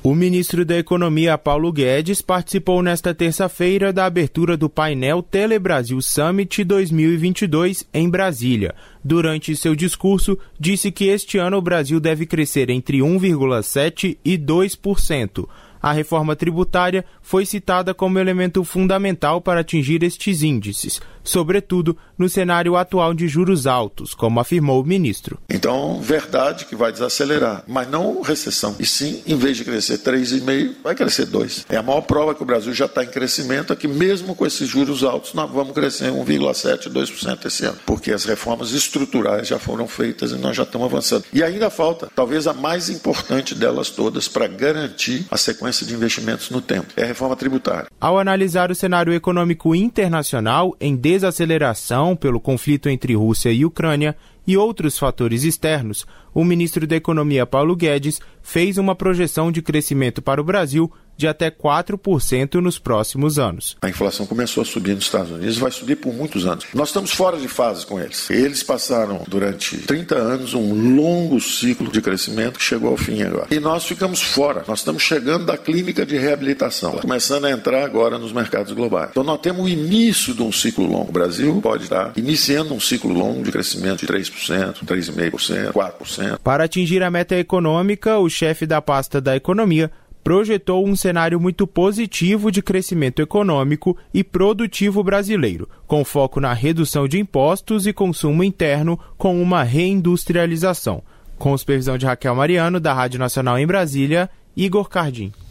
O ministro da Economia, Paulo Guedes, participou nesta terça-feira da abertura do painel Telebrasil Summit 2022 em Brasília. Durante seu discurso, disse que este ano o Brasil deve crescer entre 1,7% e 2%. A reforma tributária foi citada como elemento fundamental para atingir estes índices, sobretudo no cenário atual de juros altos, como afirmou o ministro. Então, verdade que vai desacelerar, mas não recessão. E sim, em vez de crescer 3,5%, vai crescer 2%. É a maior prova que o Brasil já está em crescimento, é que mesmo com esses juros altos, nós vamos crescer 1,7%, 2% esse ano, porque as reformas estruturais já foram feitas e nós já estamos avançando. E ainda falta, talvez a mais importante delas todas, para garantir a sequência de investimentos no tempo. É a reforma tributária. Ao analisar o cenário econômico internacional em desaceleração pelo conflito entre Rússia e Ucrânia e outros fatores externos, o ministro da Economia, Paulo Guedes, fez uma projeção de crescimento para o Brasil de até 4% nos próximos anos. A inflação começou a subir nos Estados Unidos e vai subir por muitos anos. Nós estamos fora de fase com eles. Eles passaram durante 30 anos um longo ciclo de crescimento que chegou ao fim agora. E nós ficamos fora. Nós estamos chegando da clínica de reabilitação, começando a entrar agora nos mercados globais. Então nós temos o início de um ciclo longo. O Brasil pode estar iniciando um ciclo longo de crescimento de 3%, 3,5%, 4%. Para atingir a meta econômica, o chefe da pasta da Economia projetou um cenário muito positivo de crescimento econômico e produtivo brasileiro, com foco na redução de impostos e consumo interno com uma reindustrialização. Com supervisão de Raquel Mariano, da Rádio Nacional em Brasília, Igor Cardim.